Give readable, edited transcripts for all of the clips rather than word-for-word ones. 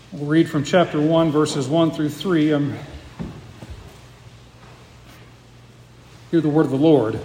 We'll read from chapter 1, verses 1 through 3. Hear the word of the Lord.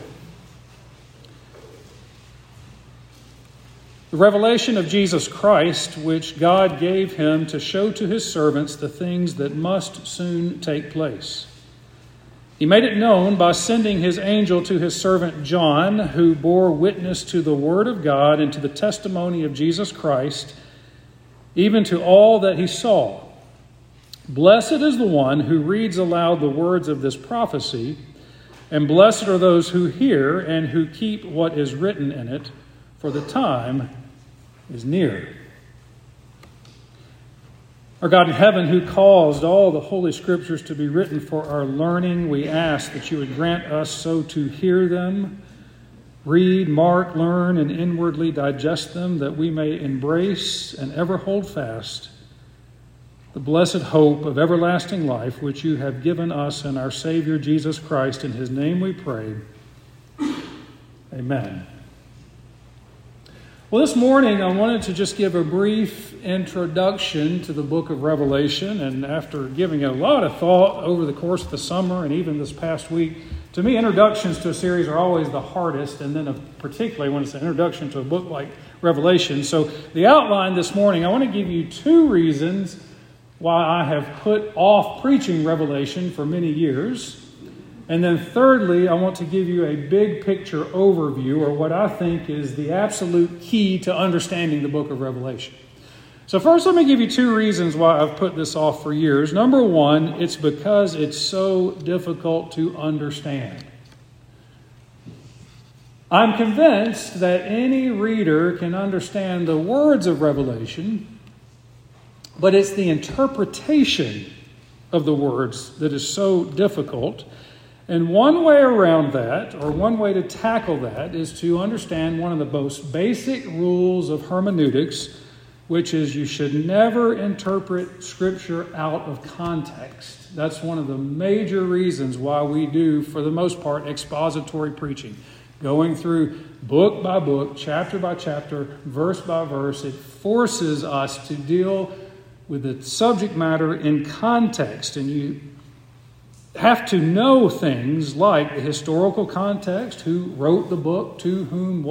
The revelation of Jesus Christ, which God gave him to show to his servants the things that must soon take place. He made it known by sending his angel to his servant John, who bore witness to the word of God and to the testimony of Jesus Christ, even to all that he saw. Blessed is the one who reads aloud the words of this prophecy, and blessed are those who hear and who keep what is written in it, for the time is near. Our God in heaven, who caused all the Holy Scriptures to be written for our learning, we ask that you would grant us so to hear them, read, mark, learn, and inwardly digest them, that we may embrace and ever hold fast the blessed hope of everlasting life, which you have given us in our Savior Jesus Christ. In his name we pray. Amen. Well, this morning I wanted to just give a brief introduction to the book of Revelation, and after giving it a lot of thought over the course of the summer and even this past week, to me, introductions to a series are always the hardest, and then particularly when it's an introduction to a book like Revelation. So the outline this morning, I want to give you two reasons why I have put off preaching Revelation for many years. And then thirdly, I want to give you a big picture overview, or what I think is the absolute key to understanding the book of Revelation. So first, let me give you two reasons why I've put this off for years. Number one, it's because it's so difficult to understand. I'm convinced that any reader can understand the words of Revelation, but it's the interpretation of the words that is so difficult. And one way around that, or one way to tackle that, is to understand one of the most basic rules of hermeneutics, which is you should never interpret Scripture out of context. That's one of the major reasons why we do, for the most part, expository preaching. Going through book by book, chapter by chapter, verse by verse, it forces us to deal with the subject matter in context. And you have to know things like the historical context, who wrote the book, to whom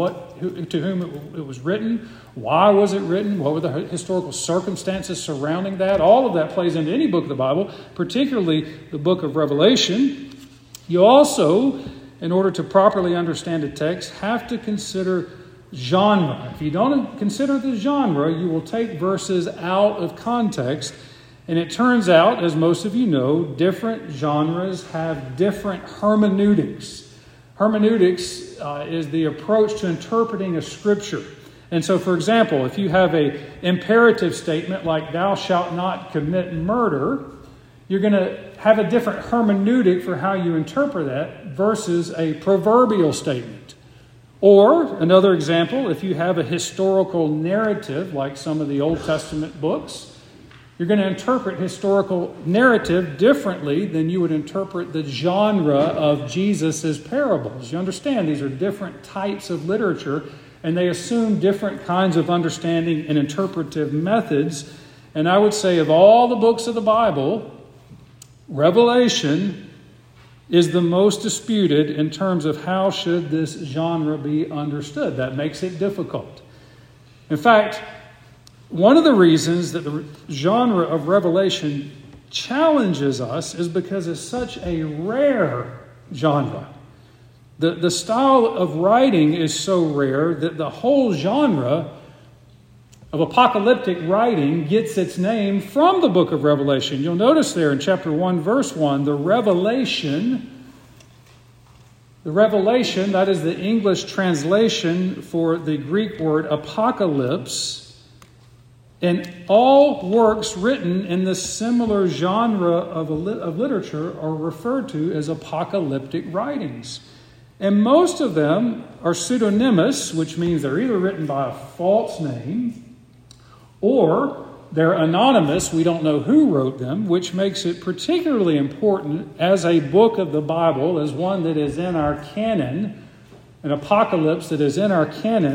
it was written, why was it written, what were the historical circumstances surrounding that. All of that plays into any book of the Bible, particularly the book of Revelation. You also, in order to properly understand a text, have to consider genre. If you don't consider the genre, you will take verses out of context. And it turns out, as most of you know, different genres have different hermeneutics. Hermeneutics is the approach to interpreting a scripture. And so, for example, if you have an imperative statement like "thou shalt not commit murder," you're going to have a different hermeneutic for how you interpret that versus a proverbial statement. Or, another example, if you have a historical narrative like some of the Old Testament books, you're going to interpret historical narrative differently than you would interpret the genre of Jesus' parables. You understand these are different types of literature, and they assume different kinds of understanding and interpretive methods. And I would say of all the books of the Bible, Revelation is the most disputed in terms of how should this genre be understood. That makes it difficult. In fact, one of the reasons that the genre of Revelation challenges us is because it's such a rare genre. The style of writing is so rare that the whole genre of apocalyptic writing gets its name from the book of Revelation. You'll notice there in chapter 1, verse 1, the revelation, that is the English translation for the Greek word apocalypse. And all works written in the similar genre of literature are referred to as apocalyptic writings. And most of them are pseudonymous, which means they're either written by a false name or they're anonymous. We don't know who wrote them, which makes it particularly important as a book of the Bible, as one that is in our canon, an apocalypse that is in our canon.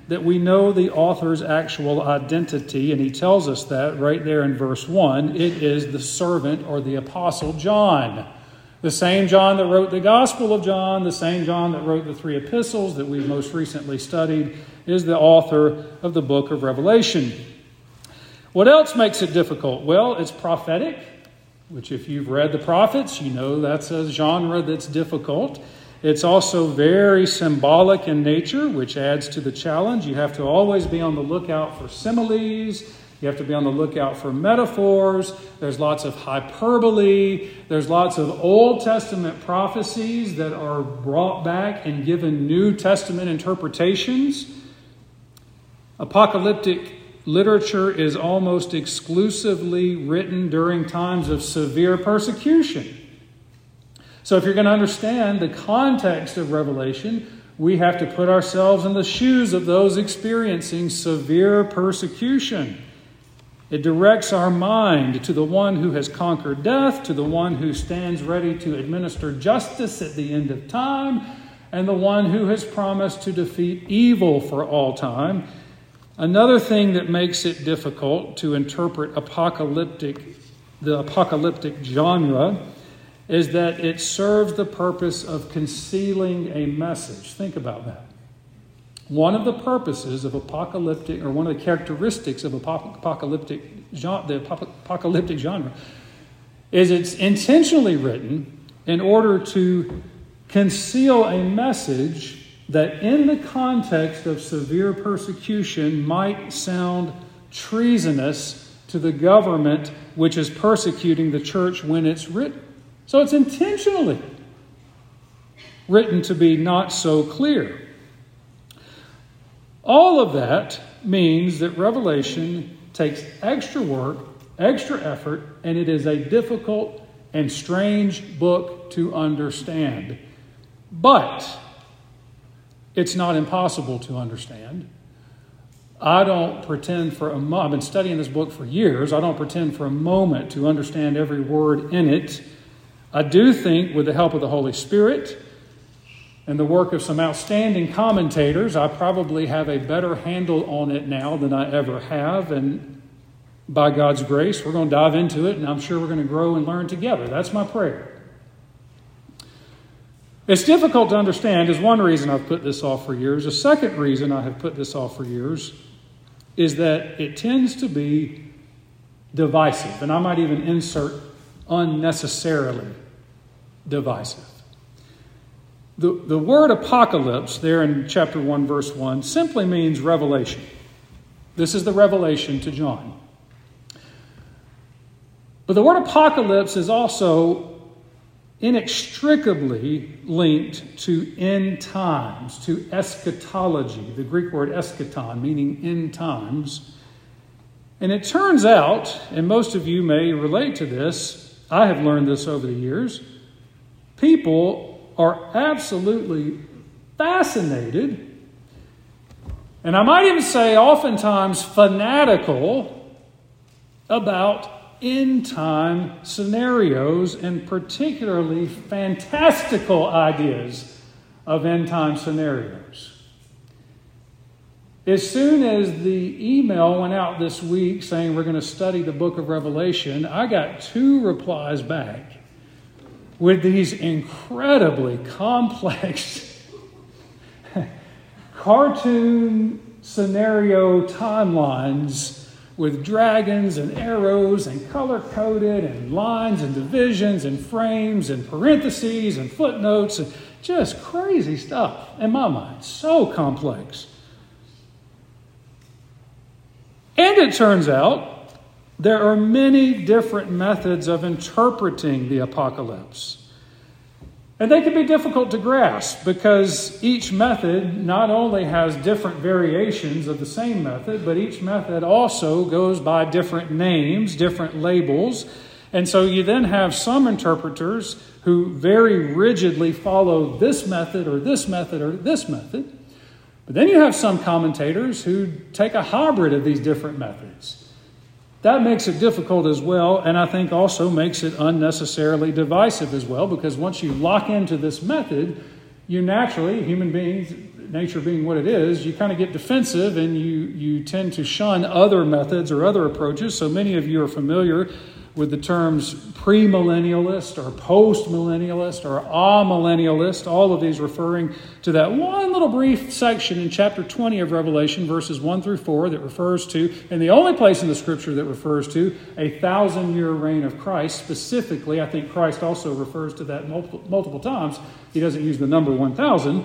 that we know the author's actual identity, and he tells us that right there in verse 1. It is the servant or the apostle John. The same John that wrote the Gospel of John, the same John that wrote the 3 epistles that we've most recently studied, is the author of the book of Revelation. What else makes it difficult? Well, it's prophetic, which if you've read the prophets, you know that's a genre that's difficult. It's also very symbolic in nature, which adds to the challenge. You have to always be on the lookout for similes. You have to be on the lookout for metaphors. There's lots of hyperbole. There's lots of Old Testament prophecies that are brought back and given New Testament interpretations. Apocalyptic literature is almost exclusively written during times of severe persecution. So if you're going to understand the context of Revelation, we have to put ourselves in the shoes of those experiencing severe persecution. It directs our mind to the one who has conquered death, to the one who stands ready to administer justice at the end of time, and the one who has promised to defeat evil for all time. Another thing that makes it difficult to interpret the apocalyptic genre is that it serves the purpose of concealing a message. Think about that. One of the purposes of apocalyptic, or one of the characteristics of the apocalyptic genre, is it's intentionally written in order to conceal a message that in the context of severe persecution might sound treasonous to the government which is persecuting the church when it's written. So it's intentionally written to be not so clear. All of that means that Revelation takes extra work, extra effort, and it is a difficult and strange book to understand. But it's not impossible to understand. I don't pretend for a moment, I've been studying this book for years, I don't pretend for a moment to understand every word in it. I do think with the help of the Holy Spirit and the work of some outstanding commentators, I probably have a better handle on it now than I ever have. And by God's grace, we're going to dive into it, and I'm sure we're going to grow and learn together. That's my prayer. It's difficult to understand is one reason I've put this off for years. The second reason I have put this off for years is that it tends to be divisive. And I might even insert unnecessarily divisive. The word apocalypse there in chapter 1, verse 1, simply means revelation. This is the revelation to John. But the word apocalypse is also inextricably linked to end times, to eschatology, the Greek word eschaton, meaning end times. And it turns out, and most of you may relate to this, I have learned this over the years, people are absolutely fascinated, and I might even say oftentimes fanatical, about end-time scenarios and particularly fantastical ideas of end-time scenarios. As soon as the email went out this week saying we're going to study the book of Revelation, I got 2 replies back with these incredibly complex cartoon scenario timelines with dragons and arrows and color-coded and lines and divisions and frames and parentheses and footnotes and just crazy stuff in my mind. So complex. And it turns out there are many different methods of interpreting the apocalypse. And they can be difficult to grasp because each method not only has different variations of the same method, but each method also goes by different names, different labels. And so you then have some interpreters who very rigidly follow this method or this method or this method. But then you have some commentators who take a hybrid of these different methods. That makes it difficult as well, and I think also makes it unnecessarily divisive as well, because once you lock into this method, you naturally, human beings, nature being what it is, you kind of get defensive and you tend to shun other methods or other approaches. So many of you are familiar with the terms premillennialist or postmillennialist or amillennialist, all of these referring to that one little brief section in chapter 20 of Revelation, verses 1 through 4, that refers to, and the only place in the Scripture that refers to, a 1,000-year reign of Christ. Specifically, I think Christ also refers to that multiple times. He doesn't use the number 1,000.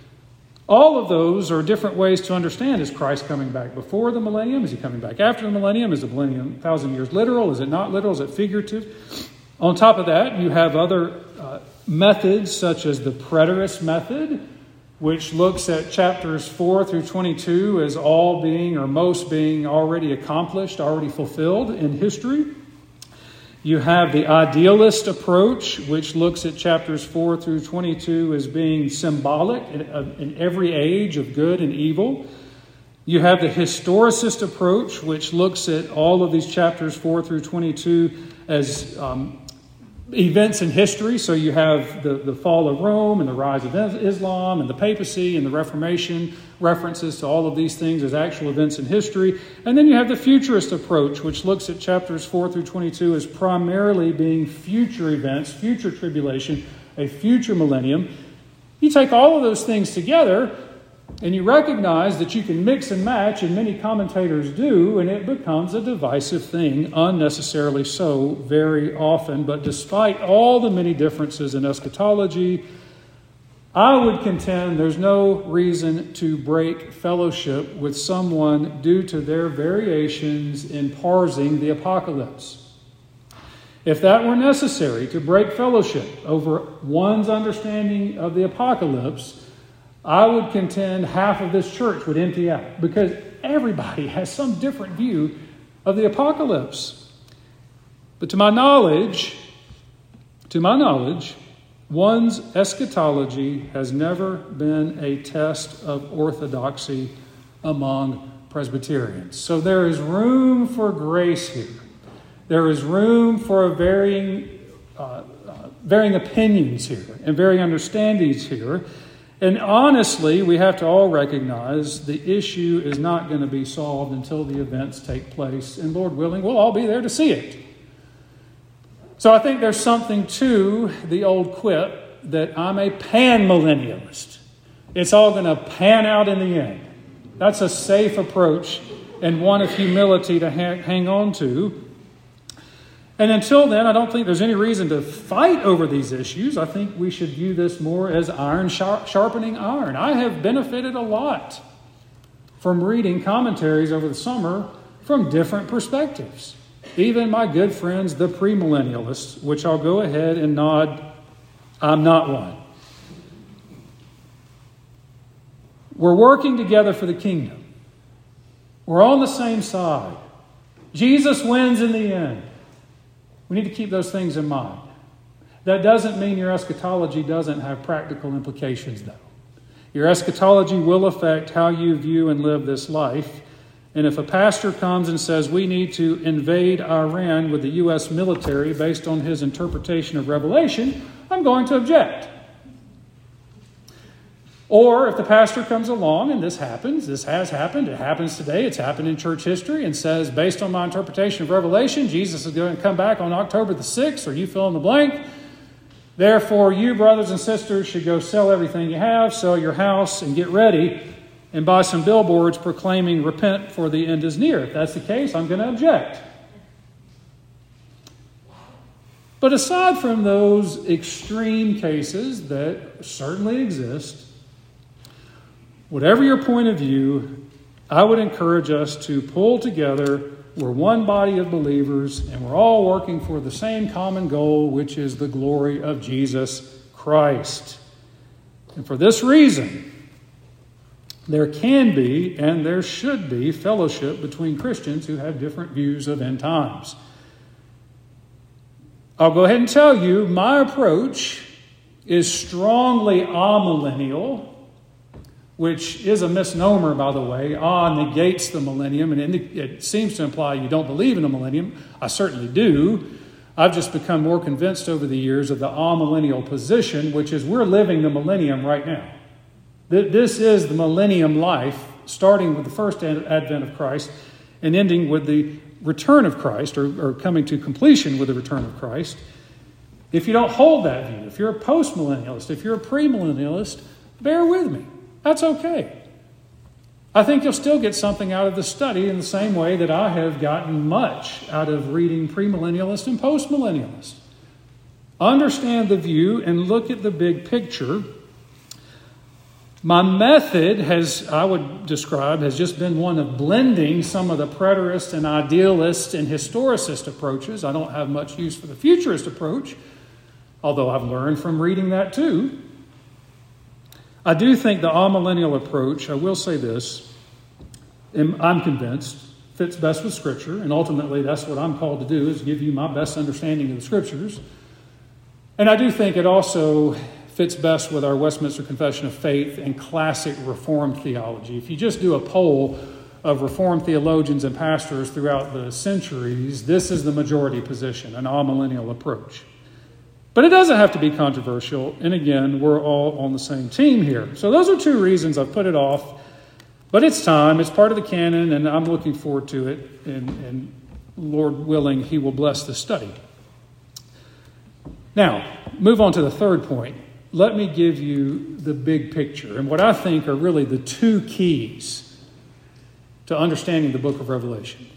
All of those are different ways to understand, is Christ coming back before the millennium? Is he coming back after the millennium? Is the millennium 1,000 years literal? Is it not literal? Is it figurative? On top of that, you have other methods such as the preterist method, which looks at chapters 4 through 22 as all being or most being already accomplished, already fulfilled in history. You have the idealist approach, which looks at chapters 4 through 22 as being symbolic in every age of good and evil. You have the historicist approach, which looks at all of these chapters 4 through 22 as events in history. So you have the fall of Rome and the rise of Islam and the papacy and the Reformation, references to all of these things as actual events in history. And then you have the futurist approach, which looks at chapters 4 through 22 as primarily being future events, future tribulation, a future millennium. You take all of those things together and you recognize that you can mix and match, and many commentators do, and it becomes a divisive thing, unnecessarily so very often. But despite all the many differences in eschatology, I would contend there's no reason to break fellowship with someone due to their variations in parsing the apocalypse. If that were necessary to break fellowship over one's understanding of the apocalypse, I would contend half of this church would empty out, because everybody has some different view of the apocalypse. But to my knowledge, one's eschatology has never been a test of orthodoxy among Presbyterians. So there is room for grace here. There is room for varying opinions here and varying understandings here. And honestly, we have to all recognize the issue is not going to be solved until the events take place. And Lord willing, we'll all be there to see it. So I think there's something to the old quip that I'm a pan-millennialist. It's all going to pan out in the end. That's a safe approach and one of humility to hang on to. And until then, I don't think there's any reason to fight over these issues. I think we should view this more as iron sharpening iron. I have benefited a lot from reading commentaries over the summer from different perspectives. Even my good friends, the premillennialists, which I'll go ahead and nod, I'm not one. We're working together for the kingdom. We're on the same side. Jesus wins in the end. We need to keep those things in mind. That doesn't mean your eschatology doesn't have practical implications, though. Your eschatology will affect how you view and live this life. And if a pastor comes and says we need to invade Iran with the U.S. military based on his interpretation of Revelation, I'm going to object. Or if the pastor comes along, and this has happened, it happens today, it's happened in church history, and says, based on my interpretation of Revelation, Jesus is going to come back on October the 6th, or you fill in the blank. Therefore, you, brothers and sisters, should go sell everything you have, sell your house, and get ready, and buy some billboards proclaiming, repent, for the end is near. If that's the case, I'm going to object. But aside from those extreme cases that certainly exist, whatever your point of view, I would encourage us to pull together. We're one body of believers, and we're all working for the same common goal, which is the glory of Jesus Christ. And for this reason, there can be and there should be fellowship between Christians who have different views of end times. I'll go ahead and tell you, my approach is strongly amillennial, which is a misnomer, by the way. Negates the millennium, and it seems to imply you don't believe in a millennium. I certainly do. I've just become more convinced over the years of the amillennial position, which is we're living the millennium right now. This is the millennium life, starting with the first advent of Christ and ending with the return of Christ, or coming to completion with the return of Christ. If you don't hold that view, if you're a postmillennialist, if you're a premillennialist, bear with me. That's okay. I think you'll still get something out of the study in the same way that I have gotten much out of reading premillennialist and postmillennialist. Understand the view and look at the big picture. My method I would describe, has just been one of blending some of the preterist and idealist and historicist approaches. I don't have much use for the futurist approach, although I've learned from reading that too. I do think the amillennial approach, I will say this, I'm convinced, fits best with Scripture, and ultimately that's what I'm called to do, is give you my best understanding of the Scriptures. And I do think it also fits best with our Westminster Confession of Faith and classic Reformed theology. If you just do a poll of Reformed theologians and pastors throughout the centuries, this is the majority position, an amillennial approach. But it doesn't have to be controversial, and again, we're all on the same team here. So those are two reasons I've put it off, but it's time, it's part of the canon, and I'm looking forward to it, and Lord willing, He will bless the study. Now, move on to the third point. Let me give you the big picture and what I think are really the two keys to understanding the book of Revelation.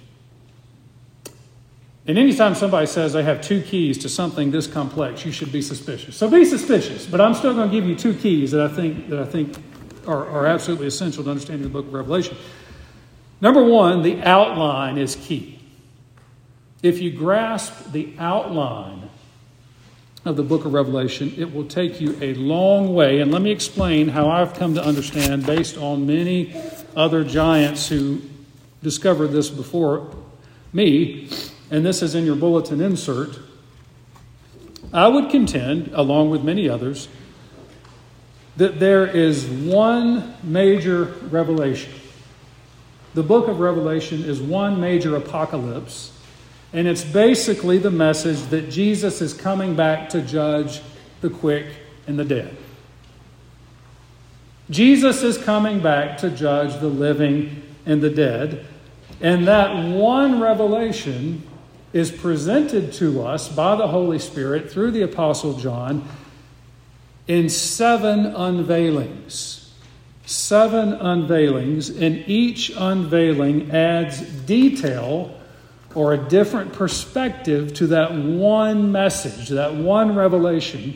And anytime somebody says they have two keys to something this complex, you should be suspicious. So be suspicious, but I'm still going to give you two keys that I think are absolutely essential to understanding the book of Revelation. Number one, the outline is key. If you grasp the outline of the book of Revelation, it will take you a long way. And let me explain how I've come to understand, based on many other giants who discovered this before me, and this is in your bulletin insert. I would contend, along with many others, that there is one major revelation. The book of Revelation is one major apocalypse. And it's basically the message that Jesus is coming back to judge the quick and the dead. Jesus is coming back to judge the living and the dead. And that one revelation is presented to us by the Holy Spirit through the Apostle John in 7 unveilings. 7 unveilings, and each unveiling adds detail or a different perspective to that one message, that one revelation.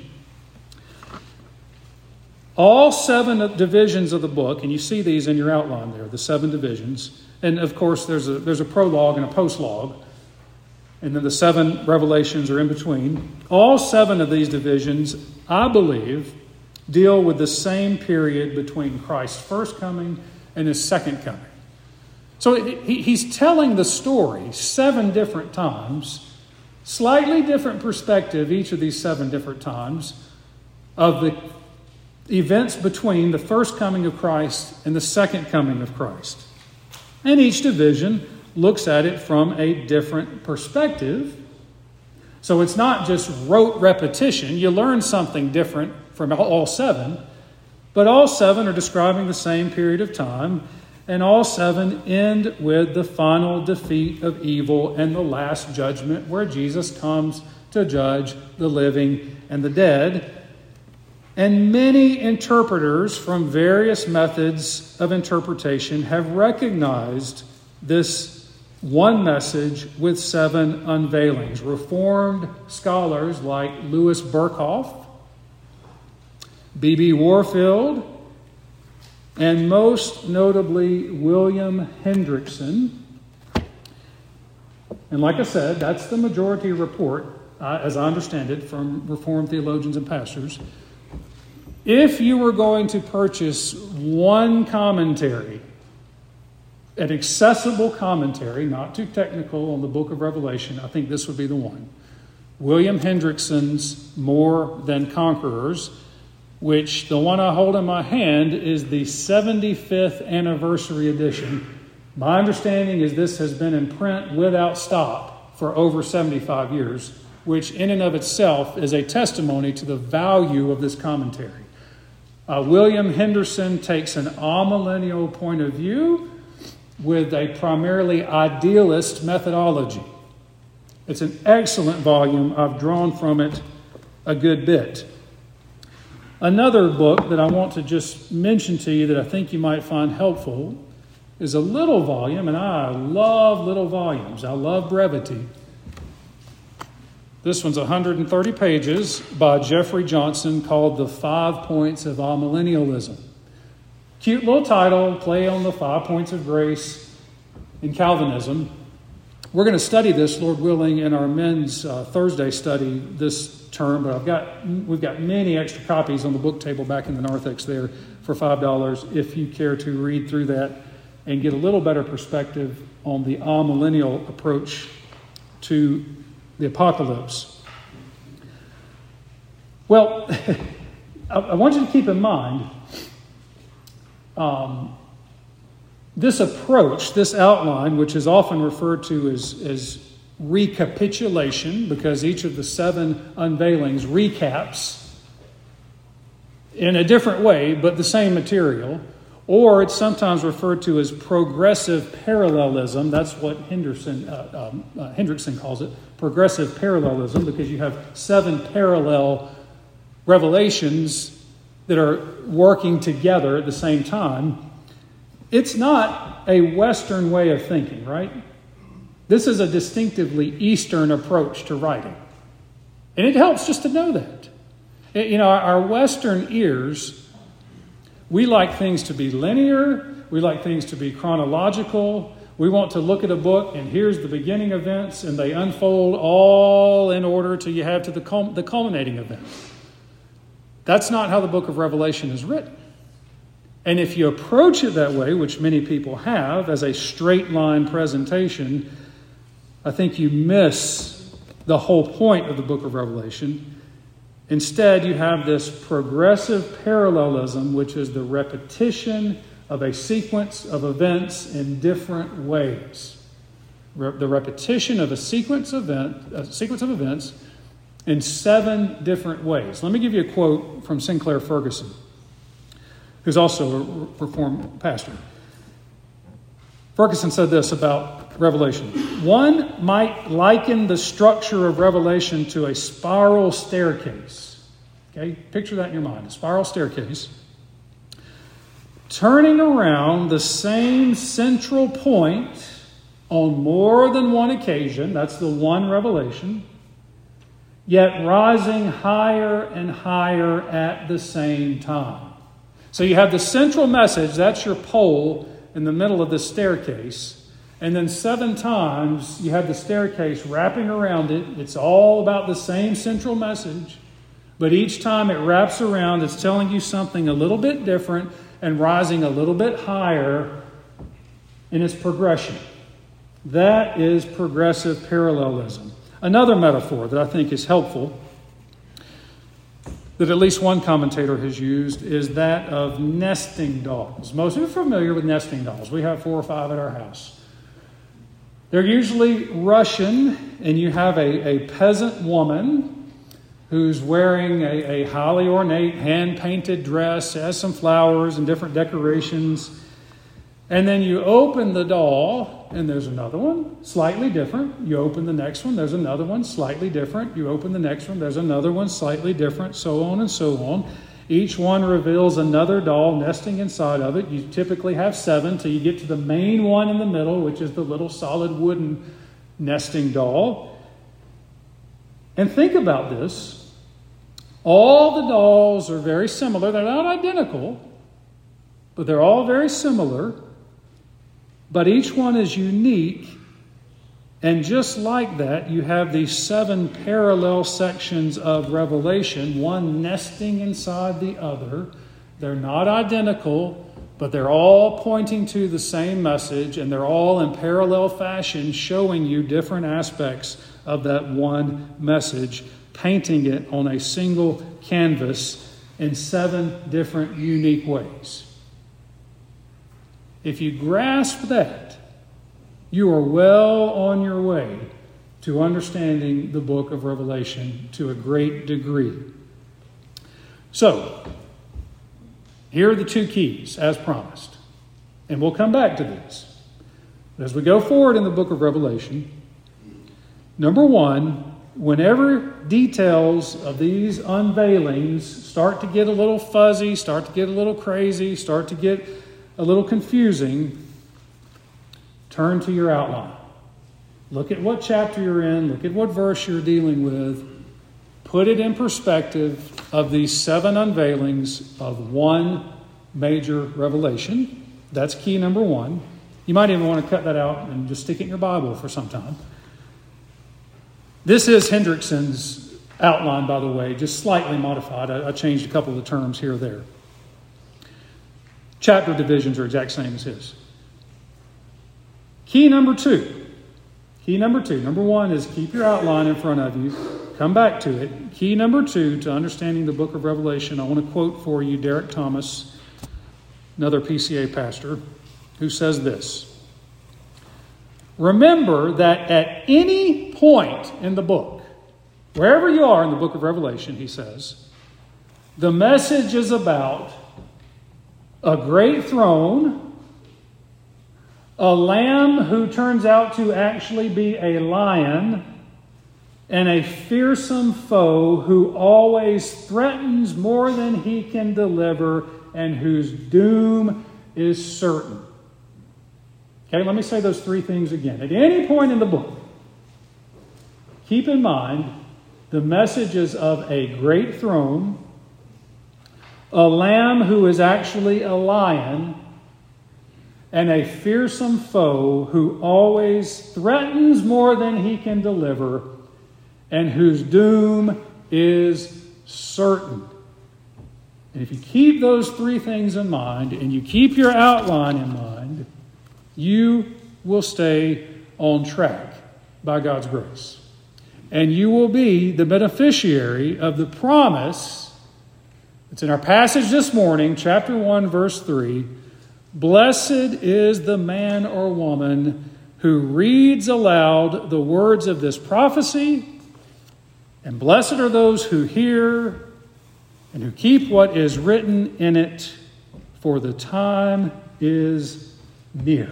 All 7 divisions of the book, and you see these in your outline there, the 7 divisions. And of course, there's a prologue and a postlogue. And then the 7 revelations are in between. All 7 of these divisions, I believe, deal with the same period between Christ's first coming and His second coming. So he's telling the story 7 different times, slightly different perspective each of these 7 different times, of the events between the first coming of Christ and the second coming of Christ. And each division looks at it from a different perspective. So it's not just rote repetition. You learn something different from all 7, but all 7 are describing the same period of time. And all 7 end with the final defeat of evil and the last judgment, where Jesus comes to judge the living and the dead. And many interpreters from various methods of interpretation have recognized this one message with 7 unveilings. Reformed scholars like Louis Berkhoff, B.B. Warfield, and most notably William Hendrickson. And like I said, that's the majority report, as I understand it, from Reformed theologians and pastors. If you were going to purchase one commentary, an accessible commentary, not too technical, on the book of Revelation, I think this would be the one. William Hendrickson's More Than Conquerors, which the one I hold in my hand is the 75th anniversary edition. My understanding is this has been in print without stop for over 75 years, which in and of itself is a testimony to the value of this commentary. William Henderson takes an amillennial point of view with a primarily idealist methodology. It's an excellent volume. I've drawn from it a good bit. Another book that I want to just mention to you that I think you might find helpful is a little volume, and I love little volumes. I love brevity. This one's 130 pages by Jeffrey Johnson called The 5 Points of Amillennialism. Cute little title, play on the 5 points of grace in Calvinism. We're going to study this, Lord willing, in our men's Thursday study this term, but we've got many extra copies on the book table back in the narthex there for $5 if you care to read through that and get a little better perspective on the amillennial approach to the apocalypse. Well, I want you to keep in mind this approach, this outline, which is often referred to as recapitulation, because each of the 7 unveilings recaps in a different way, but the same material. Or it's sometimes referred to as progressive parallelism. That's what Hendrickson calls it, progressive parallelism, because you have 7 parallel revelations that are working together at the same time. It's not a Western way of thinking, right? This is a distinctively Eastern approach to writing. And it helps just to know that. You know, our Western ears, we like things to be linear. We like things to be chronological. We want to look at a book and here's the beginning events and they unfold all in order till you have to the culminating event. That's not how the book of Revelation is written. And if you approach it that way, which many people have, as a straight line presentation, I think you miss the whole point of the book of Revelation. Instead, you have this progressive parallelism, which is the repetition of a sequence of events in different ways. The repetition of a sequence of events in 7 different ways. Let me give you a quote from Sinclair Ferguson, who's also a Reformed pastor. Ferguson said this about Revelation. One might liken the structure of Revelation to a spiral staircase. Okay, picture that in your mind, a spiral staircase. Turning around the same central point on more than one occasion, that's the one revelation, yet rising higher and higher at the same time. So you have the central message, that's your pole in the middle of the staircase. And then 7 times you have the staircase wrapping around it. It's all about the same central message. But each time it wraps around, it's telling you something a little bit different and rising a little bit higher in its progression. That is progressive parallelism. Another metaphor that I think is helpful, that at least one commentator has used, is that of nesting dolls. Most of you are familiar with nesting dolls. We have 4 or 5 at our house. They're usually Russian, and you have a peasant woman who's wearing a highly ornate, hand-painted dress, has some flowers and different decorations. And then you open the doll, and there's another one, slightly different. You open the next one, there's another one, slightly different. You open the next one, there's another one, slightly different, so on and so on. Each one reveals another doll nesting inside of it. You typically have 7 till you get to the main one in the middle, which is the little solid wooden nesting doll. And think about this. All the dolls are very similar. They're not identical, but they're all very similar. But each one is unique. And just like that, you have these 7 parallel sections of Revelation, one nesting inside the other. They're not identical, but they're all pointing to the same message, and they're all in parallel fashion showing you different aspects of that one message, painting it on a single canvas in 7 different unique ways. If you grasp that, you are well on your way to understanding the book of Revelation to a great degree. So, Here are the two keys, as promised. And we'll come back to these. But as we go forward in the book of Revelation, number one, whenever details of these unveilings start to get a little fuzzy, start to get a little crazy, start to get a little confusing, turn to your outline. Look at what chapter you're in. Look at what verse you're dealing with. Put it in perspective of these 7 unveilings of one major revelation. That's key number one. You might even want to cut that out and just stick it in your Bible for some time. This is Hendrickson's outline, by the way, just slightly modified. I changed a couple of the terms here or there. Chapter divisions are exact same as his. Key number two. Number one is keep your outline in front of you. Come back to it. Key number two to understanding the book of Revelation, I want to quote for you Derek Thomas, another PCA pastor, who says this. Remember that at any point in the book, wherever you are in the book of Revelation, he says, the message is about a great throne, a lamb who turns out to actually be a lion, and a fearsome foe who always threatens more than he can deliver and whose doom is certain. Okay, let me say those 3 things again. At any point in the book, keep in mind the messages of a great throne, a lamb who is actually a lion, and a fearsome foe who always threatens more than he can deliver and whose doom is certain. And if you keep those 3 things in mind and you keep your outline in mind, you will stay on track by God's grace. And you will be the beneficiary of the promise that's in our passage this morning, chapter 1, verse 3. Blessed is the man or woman who reads aloud the words of this prophecy, and blessed are those who hear and who keep what is written in it, for the time is near.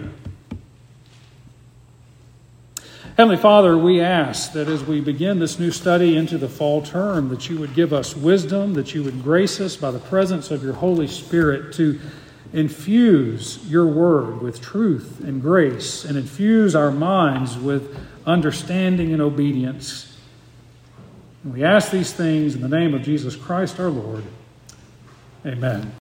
Heavenly Father, we ask that as we begin this new study into the fall term, that you would give us wisdom, that you would grace us by the presence of your Holy Spirit to infuse your word with truth and grace, and infuse our minds with understanding and obedience. And we ask these things in the name of Jesus Christ our Lord. Amen.